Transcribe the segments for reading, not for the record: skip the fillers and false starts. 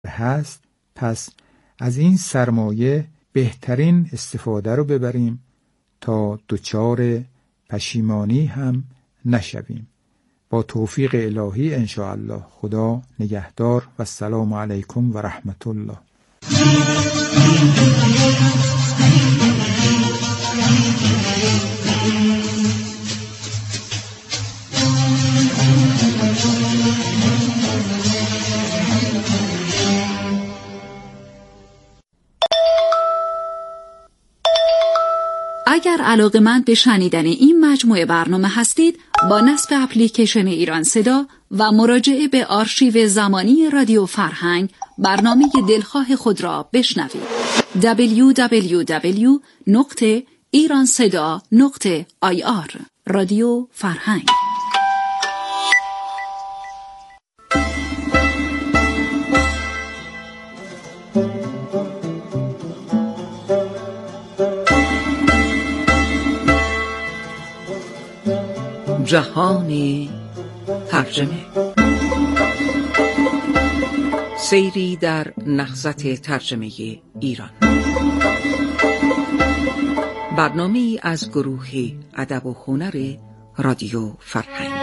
هست، پس از این سرمایه بهترین استفاده رو ببریم تا دچار پشیمانی هم نشویم. با توفیق الهی انشاءالله. خدا نگهدار و السلام علیکم و رحمت الله. اگر علاقه‌مند به شنیدن این مجموعه برنامه هستید، با نصب اپلیکیشن ایران صدا و مراجعه به آرشیو زمانی رادیو فرهنگ برنامه دلخواه خود را بشنوید. www.iranseda.ir رادیو فرهنگ. جهان ترجمه، سیری در نهضت ترجمه ایران. برنامه‌ای از گروه ادب و هنر رادیو فرهنگ.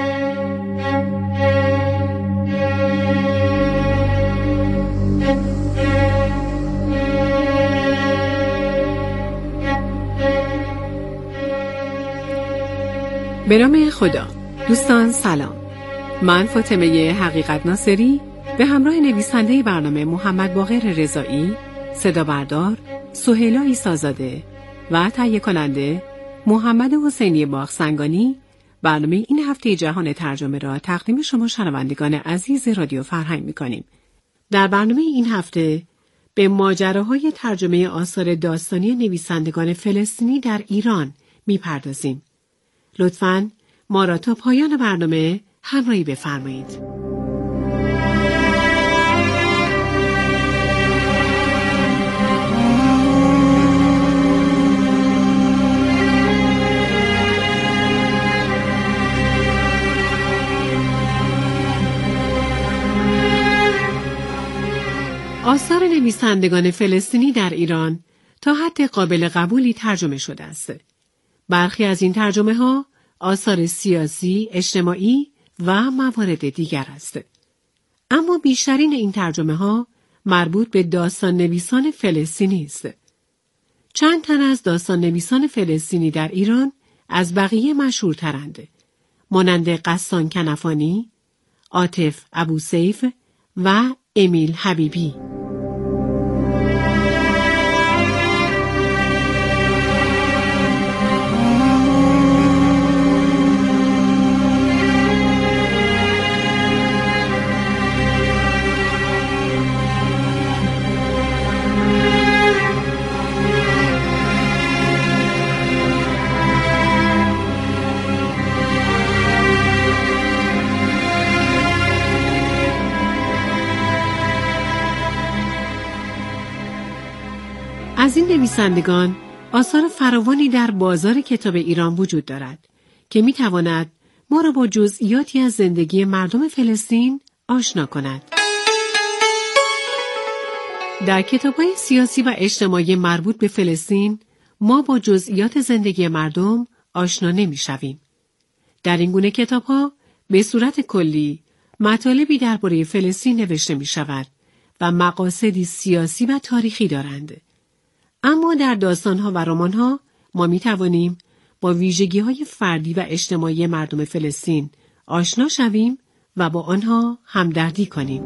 به نام خدا. دوستان سلام. من فاطمه حقیقت ناصری به همراه نویسنده برنامه محمد باقر رضایی، صدا بردار سهیلا عیسی‌زاده و تهیه کننده محمد حسینی باغسنگانی برنامه این هفته جهان ترجمه را تقدیم شما شنوندگان عزیز رادیو فرهنگ می‌کنیم. در برنامه این هفته به ماجراهای ترجمه آثار داستانی نویسندگان فلسطینی در ایران می‌پردازیم. لطفاً ما را تا پایان برنامه همراهی بفرمایید. آثار نویسندگان فلسطینی در ایران تا حد قابل قبولی ترجمه شده است. برخی از این ترجمه ها آثار سیاسی، اجتماعی و موارد دیگر است. اما بیشترین این ترجمه ها مربوط به داستان نویسان فلسطینی است. چند تن از داستان نویسان فلسطینی در ایران از بقیه مشهورترند، مانند غسان کنفانی، عاطف ابوسیف و امیل حبیبی. از این نویسندگان آثار فراوانی در بازار کتاب ایران وجود دارد که میتواند ما را با جزئیاتی از زندگی مردم فلسطین آشنا کند. در کتاب‌های سیاسی و اجتماعی مربوط به فلسطین ما با جزئیات زندگی مردم آشنا نمی‌شویم. در این گونه کتاب‌ها به صورت کلی مطالبی درباره فلسطین نوشته می‌شود و مقاصدی سیاسی و تاریخی دارند. اما در داستان‌ها و رمان‌ها ما می‌توانیم با ویژگی‌های فردی و اجتماعی مردم فلسطین آشنا شویم و با آنها همدردی کنیم.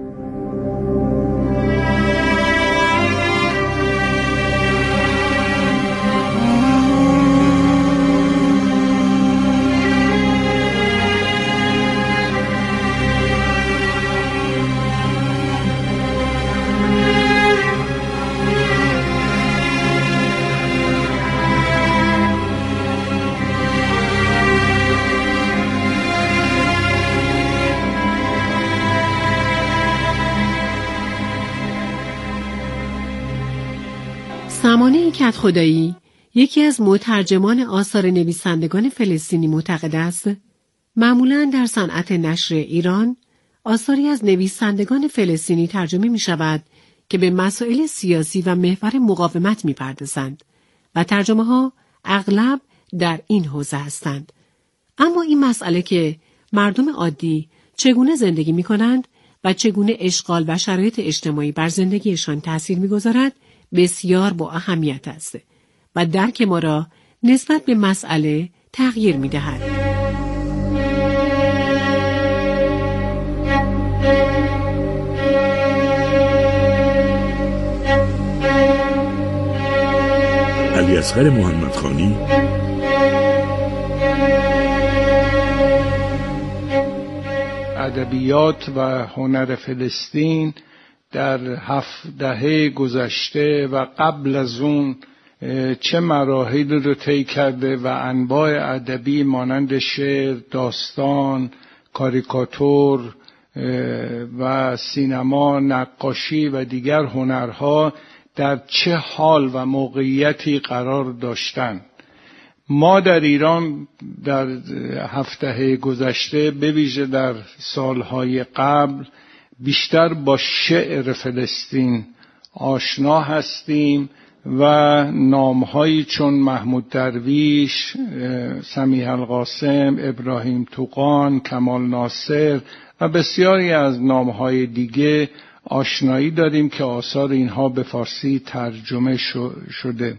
سمانه کدخدایی، یکی از مترجمان آثار نویسندگان فلسطینی، معتقد است معمولاً در صنعت نشر ایران آثاری از نویسندگان فلسطینی ترجمه می شود که به مسائل سیاسی و محور مقاومت می پردازند و ترجمه ها اغلب در این حوزه هستند. اما این مسئله که مردم عادی چگونه زندگی می کنند و چگونه اشغال و شرایط اجتماعی بر زندگیشان تأثیر می گذارد بسیار با اهمیت است و درک ما را نسبت به مسئله تغییر می دهد. علیاصغر محمدخانی ادبیات و هنر فلسطین در 7 دهه گذشته و قبل از اون چه مراحل رو طی کرده و انواع ادبی مانند شعر، داستان، کاریکاتور و سینما، نقاشی و دیگر هنرها در چه حال و موقعیتی قرار داشتند. ما در ایران در 7 دهه گذشته به ویژه در سالهای قبل بیشتر با شعر فلسطین آشنا هستیم و نامهایی چون محمود درویش، سمیح القاسم، ابراهیم توغان، کمال ناصر و بسیاری از نامهای دیگه آشنایی داریم که آثار اینها به فارسی ترجمه شده.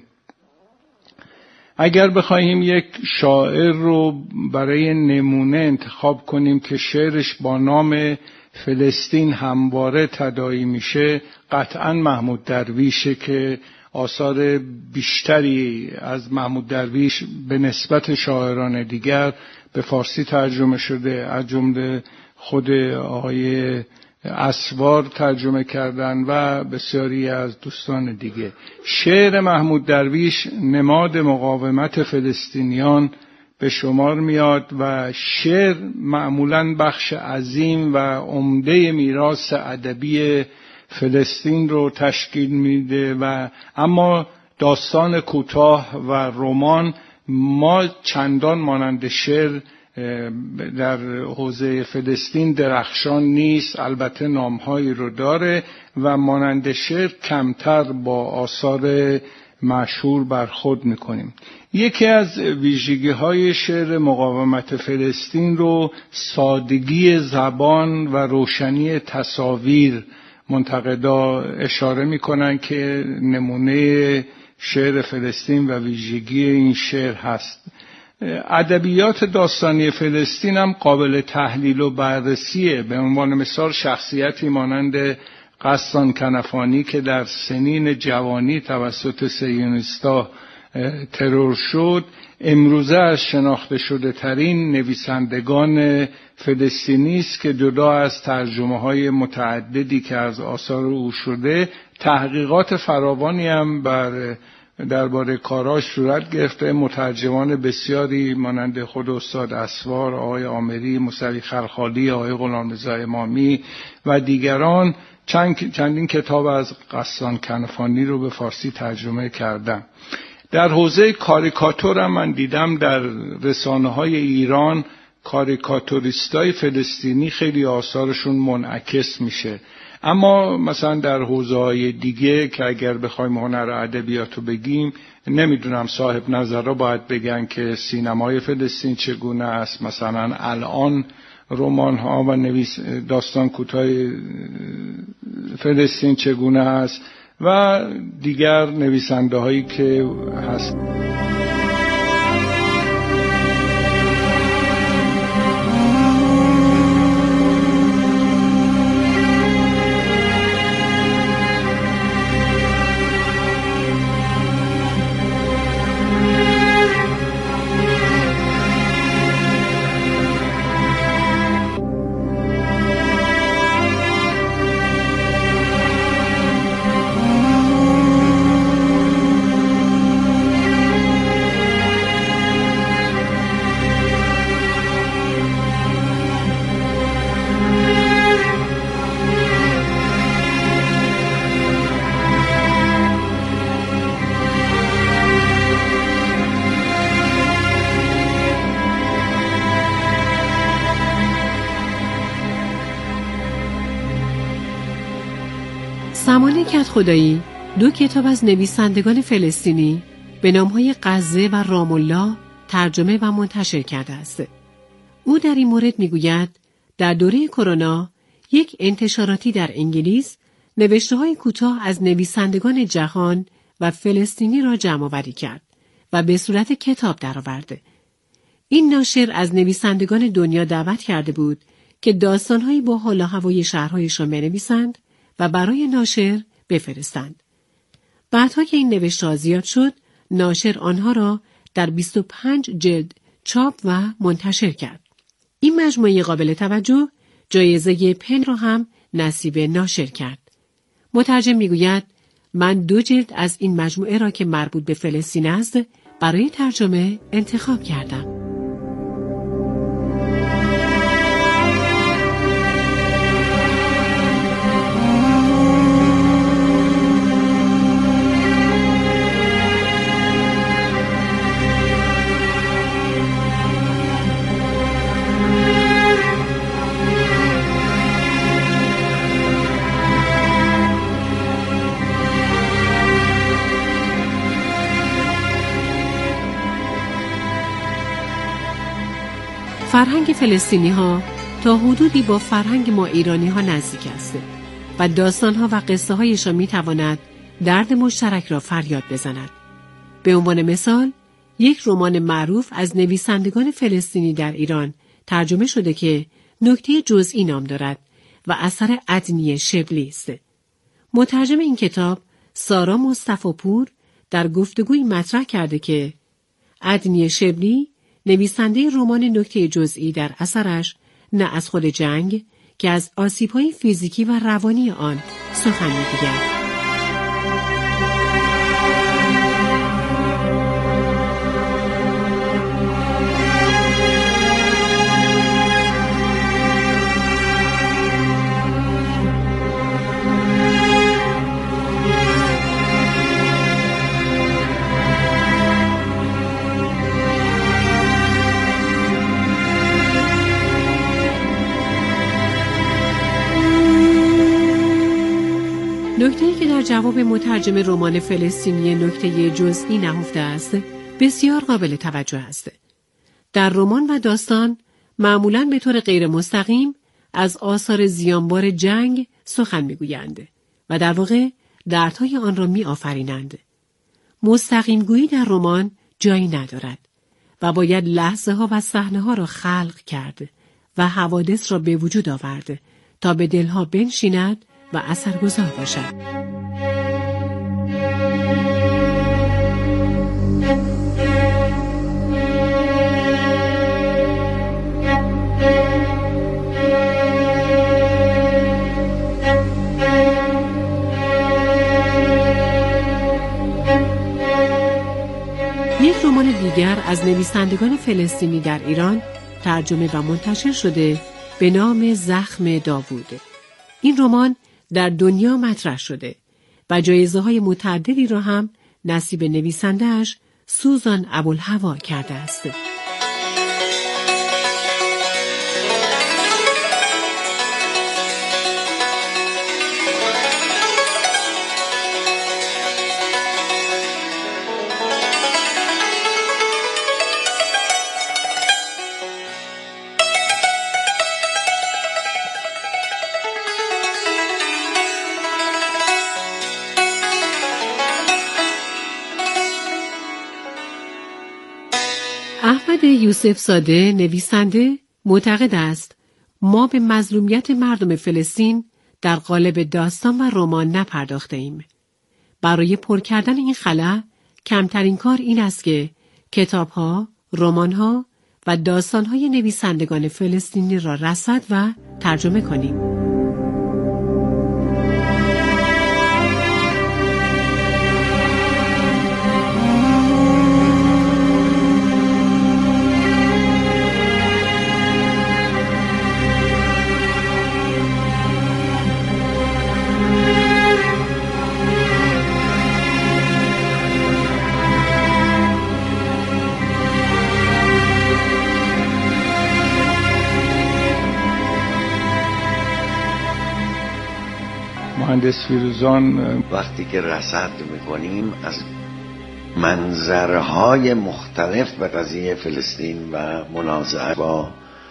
اگر بخواهیم یک شاعر رو برای نمونه انتخاب کنیم که شعرش با نام فلسطین همواره تداعی میشه، قطعاً محمود درویشه که آثار بیشتری از محمود درویش به نسبت شاعران دیگر به فارسی ترجمه شده، از جمله خود آقای اسوار ترجمه کردن و بسیاری از دوستان دیگه. شعر محمود درویش نماد مقاومت فلسطینیان به شمار میاد و شعر معمولاً بخش عظیم و عمده میراث ادبی فلسطین رو تشکیل میده و اما داستان کوتاه و رمان ما چندان مانند شعر در حوزه فلسطین درخشان نیست. البته نامهایی رو داره و مانند شعر کمتر با آثار مشهور برخورد میکنیم. یکی از ویژگی‌های شعر مقاومت فلسطین رو سادگی زبان و روشنی تصاویر منتقدا اشاره میکنن که نمونه شعر فلسطین و ویژگی این شعر هست. ادبیات داستانی فلسطین هم قابل تحلیل و بررسیه. به عنوان مثال شخصیتی مانند قسطان کنفانی که در سنین جوانی توسط صهیونیست‌ها ترور شد، امروزه از شناخته شده ترین نویسندگان فلسطینی است که جدا از ترجمه‌های متعددی که از آثار او شده، تحقیقات فراوانی هم درباره کاراش صورت گرفته. مترجمان بسیاری مانند خود استاد اسوار، آقای آمری، موسوی خلخالی، آقای غلامرضا امامی و دیگران چندین کتاب از قسطان کنفانی رو به فارسی ترجمه کردن. در حوزه کاریکاتور هم من دیدم در رسانه‌های ایران کاریکاتوریستای فلسطینی خیلی آثارشون منعکس میشه. اما مثلا در حوزه‌های دیگه که اگر بخوایم هنر و ادبیات رو بگیم، نمیدونم صاحب نظرها باید بگن که سینمای فلسطین چگونه است، مثلا الان رمان‌ها و داستان کوتاه فلسطین چگونه است و دیگر نویسنده‌هایی که هست. زمان کدخدایی 2 کتاب از نویسندگان فلسطینی به نام‌های غزه و رام الله ترجمه و منتشر کرده است. او در این مورد می‌گوید در دوره کرونا یک انتشاراتی در انگلیس نوشته‌های کوتاه از نویسندگان جهان و فلسطینی را جمع‌آوری کرد و به صورت کتاب درآورده. این ناشر از نویسندگان دنیا دعوت کرده بود که داستان‌هایی با حال و هوای شهرهایشان بنویسند و برای ناشر بفرستند. بعدها که این نوشته‌ها زیاد شد، ناشر آنها را در 25 جلد چاپ و منتشر کرد. این مجموعه قابل توجه جایزه پن را هم نصیب ناشر کرد. مترجم میگوید من 2 جلد از این مجموعه را که مربوط به فلسطین است برای ترجمه انتخاب کردم. فرهنگ فلسطینی ها تا حدودی با فرهنگ ما ایرانی ها نزدیک است و داستان ها و قصه هایشان می تواند درد مشترک را فریاد بزند. به عنوان مثال، یک رمان معروف از نویسندگان فلسطینی در ایران ترجمه شده که نکته جزئی نام دارد و اثر عدنی شبلی است. مترجم این کتاب سارا مصطفی پور در گفتگوی مطرح کرده که عدنی شبلی نویسنده رمان نکته جزئی در اثرش نه از خود جنگ که از آسیب‌های فیزیکی و روانی آن سخن می‌گوید. نکته‌ای که در جواب مترجم رمان فلسطینی نکته جزئی نهفته است بسیار قابل توجه است. در رمان و داستان معمولاً به طور غیر مستقیم از آثار زیانبار جنگ سخن می‌گویند و در واقع دردهای آن را می‌آفرینند. مستقیم گویی در رمان جایی ندارد و باید لحظه‌ها و صحنه‌ها را خلق کرد و حوادث را به وجود آورد تا به دلها بنشیند و اثرگذار باشد. یک رمان دیگر از نویسندگان فلسطینی در ایران ترجمه و منتشر شده به نام زخم داوود. این رمان در دنیا مطرح شده و جایزه‌های متعددی را هم نصیب نویسنده‌اش سوزان ابوالهوا کرده است. احمد یوسف زاده نویسنده معتقد است ما به مظلومیت مردم فلسطین در قالب داستان و رمان نپرداخته ایم. برای پر کردن این خلا کمترین کار این است که کتاب‌ها، رمان‌ها و داستان‌های نویسندگان فلسطینی را رصد و ترجمه کنیم. مهندس فیروزان وقتی که رصد میکنیم از منظرهای مختلف به قضیه فلسطین و منازعه با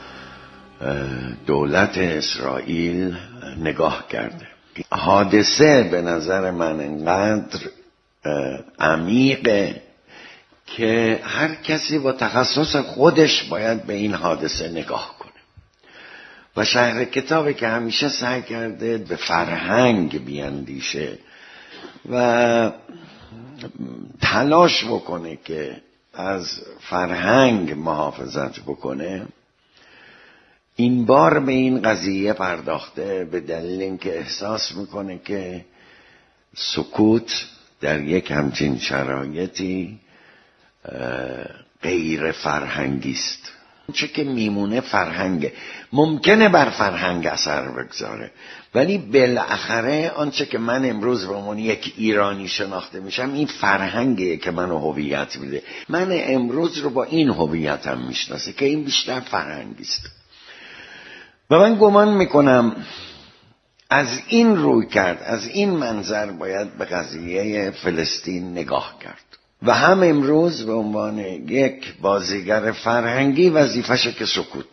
دولت اسرائیل نگاه کرده. حادثه به نظر من انقدر عمیقه که هر کسی با تخصص خودش باید به این حادثه نگاه کنه و شهر کتابی که همیشه سعی کرده به فرهنگ بیاندیشه و تلاش بکنه که از فرهنگ محافظت بکنه، این بار به این قضیه پرداخته به دلیل اینکه احساس میکنه که سکوت در یک همچین شرایطی غیر فرهنگی است. چه که میمونه فرهنگه، ممکنه بر فرهنگ اثر بگذاره، ولی بالاخره آنچه که من امروز به عنوان یک ایرانی شناخته میشم این فرهنگه که منو هویت میده. من امروز رو با این هویتم میشناسه که این بیشتر فرهنگی است و من گمان میکنم از این روی کرد، از این منظر باید به قضیه فلسطین نگاه کرد و هم امروز به عنوان یک بازیگر فرهنگی وظیفشه که سکوت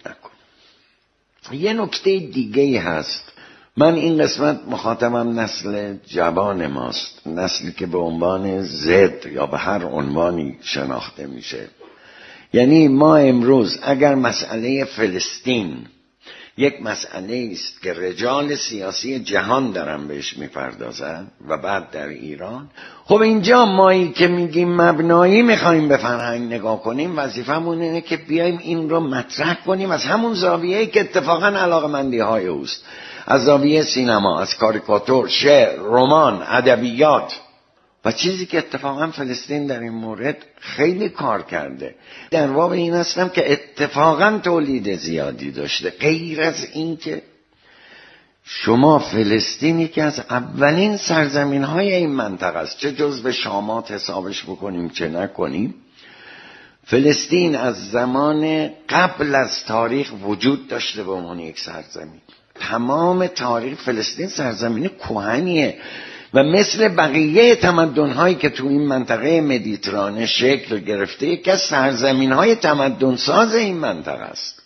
نکنه. یه نکته دیگه هست، من این قسمت مخاطبم نسل جوان ماست، نسلی که به عنوان زد یا به هر عنوانی شناخته میشه. یعنی ما امروز اگر مسئله فلسطین یک مسئله است که رجال سیاسی جهان دارن بهش میپردازن و بعد در ایران، خب اینجا مایی که میگیم مبنایی میخوایم به فرهنگ نگاه کنیم، وظیفمون اینه که بیایم این رو مطرح کنیم از همون زاویه‌ای که اتفاقا علاقمندی های اوست، از زاویه سینما، از کاریکاتور، شعر، رمان، ادبیات. و چیزی که اتفاقا فلسطین در این مورد خیلی کار کرده. در واقع این هستم که اتفاقا تولید زیادی داشته، غیر از این که شما فلسطینی که از اولین سرزمین های این منطقه است، چه جزو شامات حسابش بکنیم چه نکنیم، فلسطین از زمان قبل از تاریخ وجود داشته به عنوان یک سرزمین. تمام تاریخ فلسطین سرزمین کهنیه و مثل بقیه تمدن‌هایی که تو این منطقه مدیترانه شکل گرفته، یکی از سرزمین‌های تمدن‌ساز این منطقه است.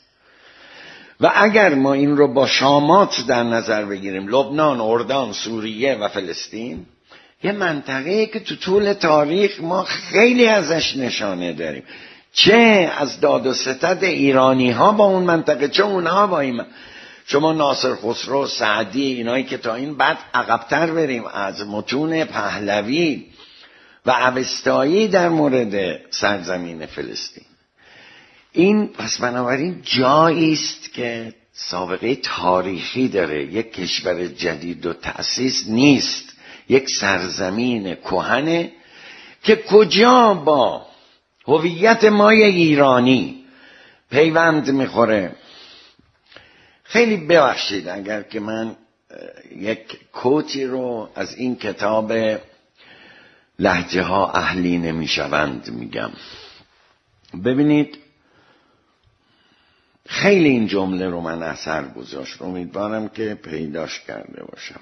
و اگر ما این رو با شامات در نظر بگیریم، لبنان، اردن، سوریه و فلسطین، یه منطقه‌ای که تو طول تاریخ ما خیلی ازش نشانه داریم، چه از داد و ستد ایرانی‌ها با اون منطقه، چه اونها با این منطقه. شما ناصر خسرو، سعدی، اینایی که تا این بعد عقب‌تر بریم از متون پهلوی و اوستایی در مورد سرزمین فلسطین، این پس بنابراین جایی است که سابقه تاریخی داره، یک کشور جدید و تأسیس نیست، یک سرزمین کهنه که کجا با هویت مای ایرانی پیوند میخوره. خیلی ببخشید اگر که من یک کوتی رو از این کتاب لهجه ها اهلی نمیشوند میگم. ببینید خیلی این جمله رو من اثر گذاشت، امیدوارم که پیداش کرده باشم.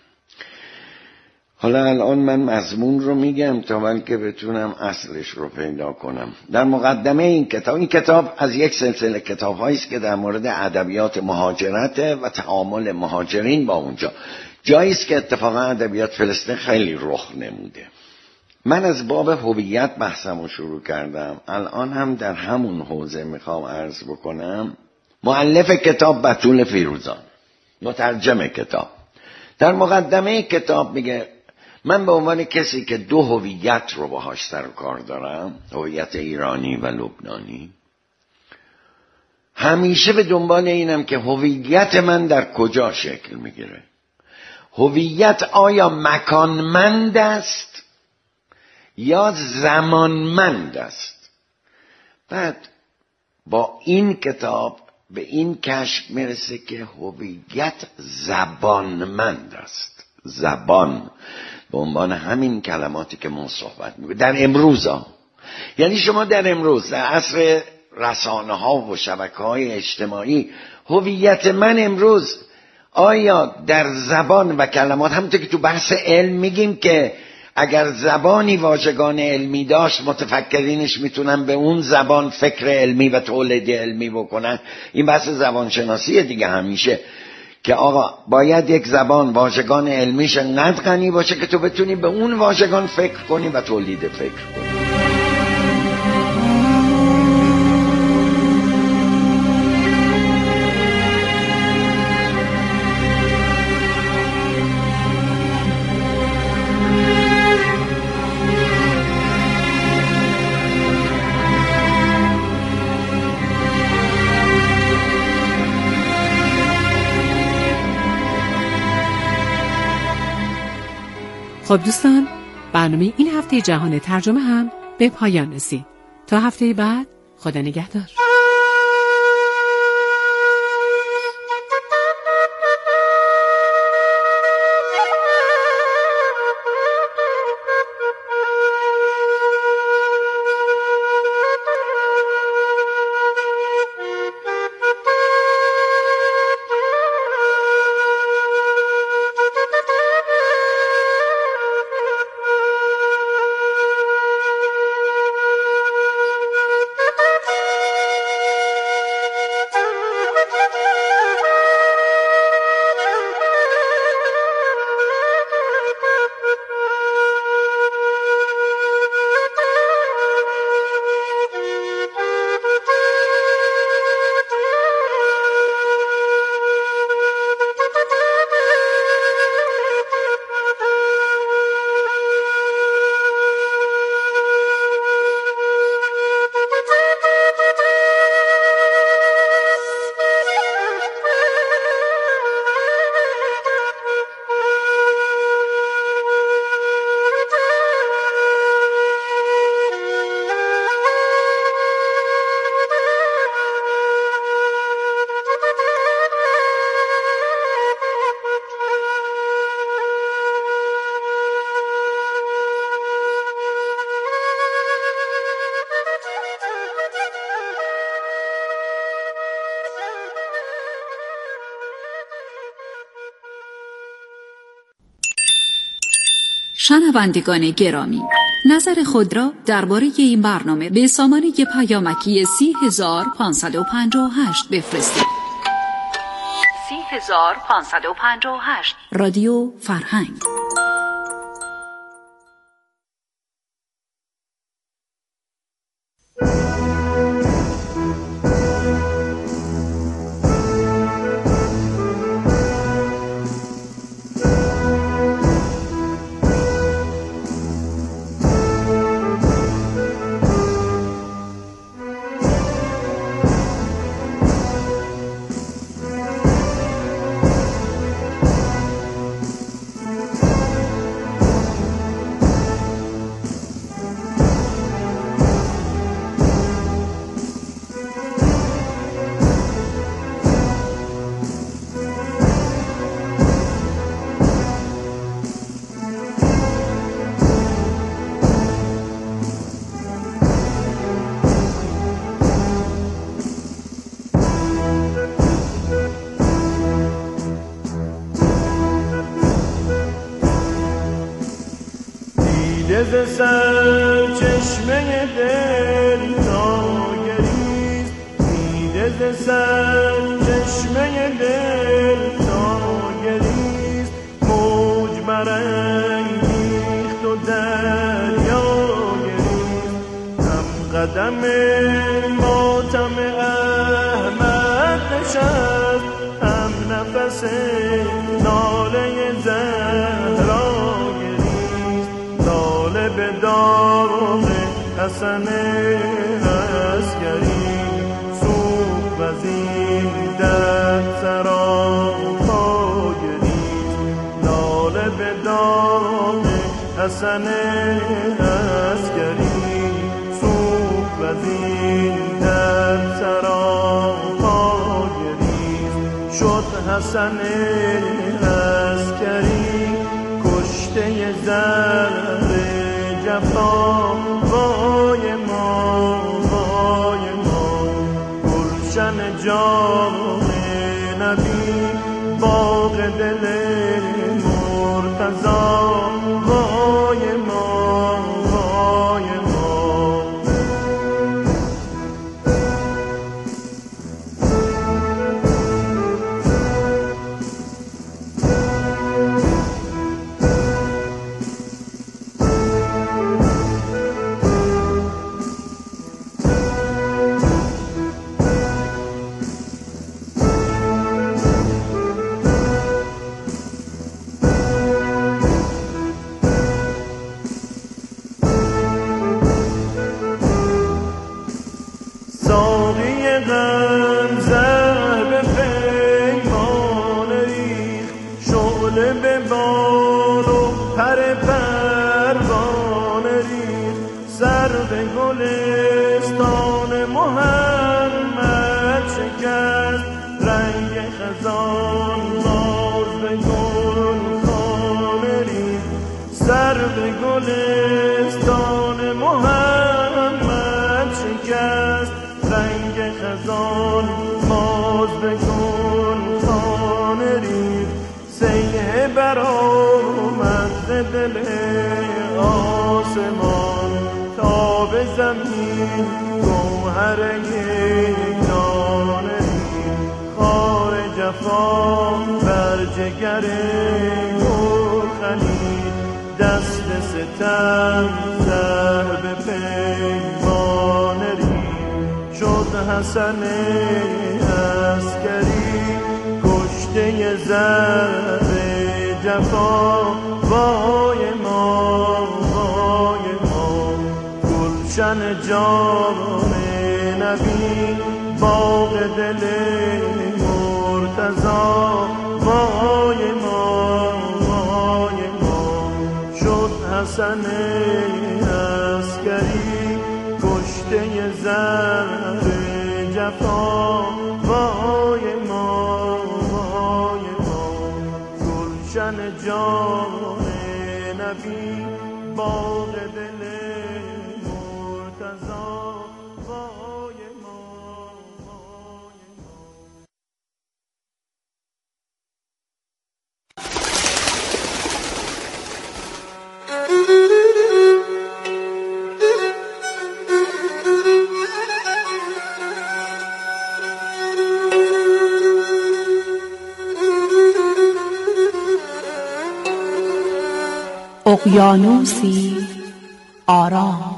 حالا الان من مضمون رو میگم تا بلکه بتونم اصلش رو پیدا کنم. در مقدمه این کتاب از یک سلسله کتاب‌هایی است که در مورد ادبیات مهاجرت و تعامل مهاجرین با اونجا، جایی است که اتفاقا ادبیات فلسطین خیلی رخ نموده. من از باب هویت بحثمو شروع کردم، الان هم در همون حوزه میخوام عرض بکنم. مؤلف کتاب بتول فیروزان، مترجم کتاب، در مقدمه کتاب میگه من به عنوان کسی که دو هویت رو باهاش سر و کار دارم، هویت ایرانی و لبنانی، همیشه به دنبال اینم که هویت من در کجا شکل میگیره. هویت آیا مکانمند است یا زمانمند است؟ بعد با این کتاب به این کشف میرسه که هویت زبانمند است. زبان به عنوان همین کلماتی که ما صحبت میکنیم در امروز ها، یعنی شما در امروز در عصر رسانه ها و شبکه های اجتماعی، هویت من امروز آیا در زبان و کلمات، همونطور که تو بحث علم میگیم که اگر زبانی واژگان علمی داشت متفکرینش میتونن به اون زبان فکر علمی و تولید علمی بکنن. این بحث زبانشناسیه دیگه همیشه، که آقا باید یک زبان واژگان علمیش انقدر غنی باشه که تو بتونی به اون واژگان فکر کنی و تولید فکر کنی. خب دوستان، برنامه این هفته جهان ترجمه هم به پایان رسید. تا هفته بعد، خدا نگهدار. شنوندگان گرامی، نظر خود را درباره این برنامه به سامانه پیامکی 30558 بفرستید. 30558 رادیو فرهنگ. ز سر چشمه دل ناگریست، دیده ز سر چشمه دل ناگریست، موج برانگیخت و دریا گریست، هم قدم ماتم احمد نشست، هم نفس ناله زهرا به داغ حسن عسکری، سوخت وزین در سراپا گریست، لاله به داغ حسن عسکری، سوخت وزین در سراپا گریست، شد حسن عسکری کشته زر جفا، وای ما وای ما، گلشن جام نبی با سر به گلستان محمد شکست، رنگ خزان باز به گلخانه ریخت. سر به گلستان محمد شکست، رنگ خزان باز به گلخانه ریخت. سیه برآمد ز دل آسمان تا به زمین گوهر یک دانه ریخت. خار جفا بر جگر گل خلید، دست ستم زهر به پیمانه ریخت. شد حسن عسکری کشته زر جفا. وای ما وای ما، گلشن جان نبی باغ دل مرتضا. وای ما وای ما، شد حسن عسکری کشته زر جفا. وای ما وای ما، گلشن جان نبی باغ دل مرتضا. وای ما وای ما. اقیانوسی آرام.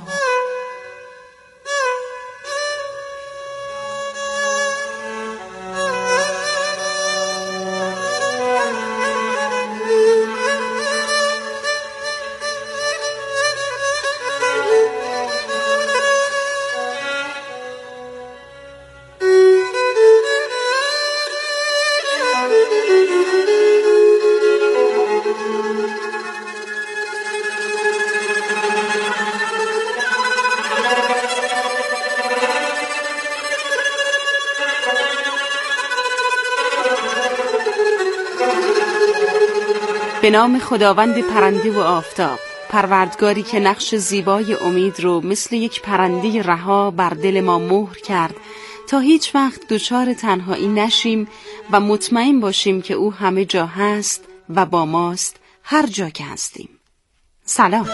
به نام خداوند پرنده و آفتاب، پروردگاری که نقش زیبای امید رو مثل یک پرنده رها بر دل ما مهر کرد تا هیچ وقت دچار تنهایی نشیم و مطمئن باشیم که او همه جا هست و با ماست هر جا که هستیم. سلام.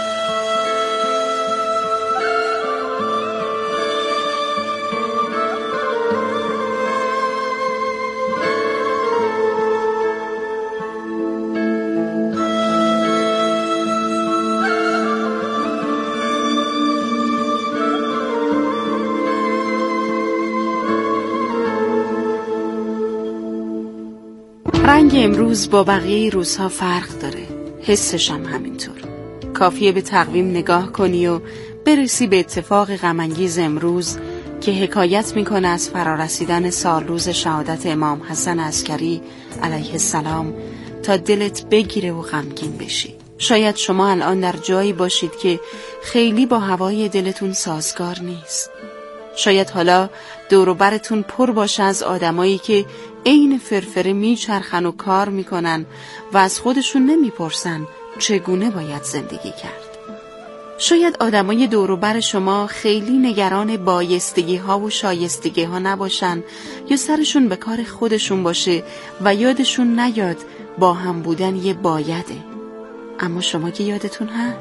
رنگ امروز با بقیه روزها فرق داره، حسش هم همینطور. کافیه به تقویم نگاه کنی و برسی به اتفاق غم‌انگیز امروز که حکایت میکنه از فرارسیدن سالروز شهادت امام حسن عسکری علیه السلام تا دلت بگیره و غمگین بشی. شاید شما الان در جایی باشید که خیلی با هوای دلتون سازگار نیست. شاید حالا دور و برتون پر باشه از آدمایی که عین فرفره میچرخن و کار میکنن و از خودشون نمیپرسن چگونه باید زندگی کرد. شاید آدمای دور و بر شما خیلی نگران بایستگی ها و شایستگی ها نباشن یا سرشون به کار خودشون باشه و یادشون نیاد با هم بودن یه بایده. اما شما که یادتون هست؟